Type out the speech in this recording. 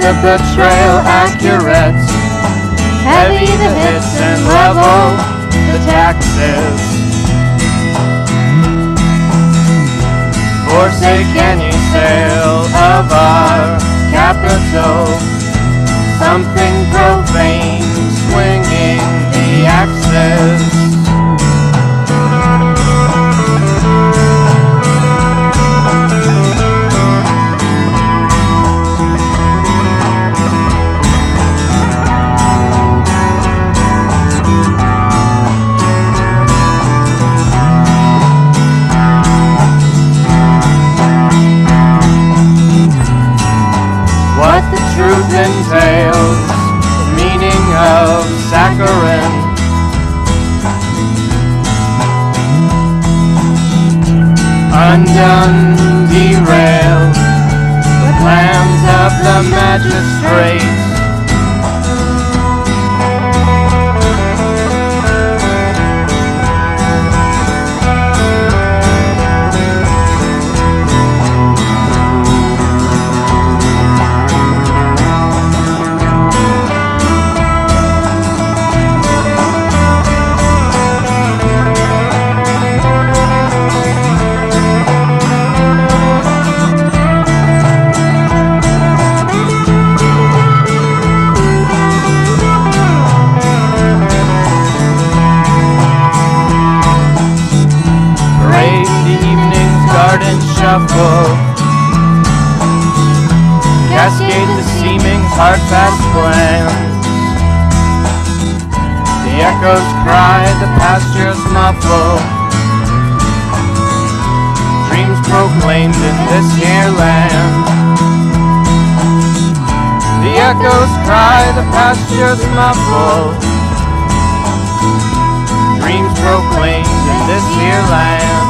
the trail accurate. Heavy the hits and level the taxes. Forsake any sale of our capital. Something profane swinging the axis. What the truth entails, the meaning of saccharine. Undone, derailed, the plans of the magistrates. Shuffle, cascade the seeming's hard-fast plans. The echoes cry, the pastures muffle. Dreams proclaimed in this here land. The echoes cry, the pastures muffle. Dreams proclaimed in this here land.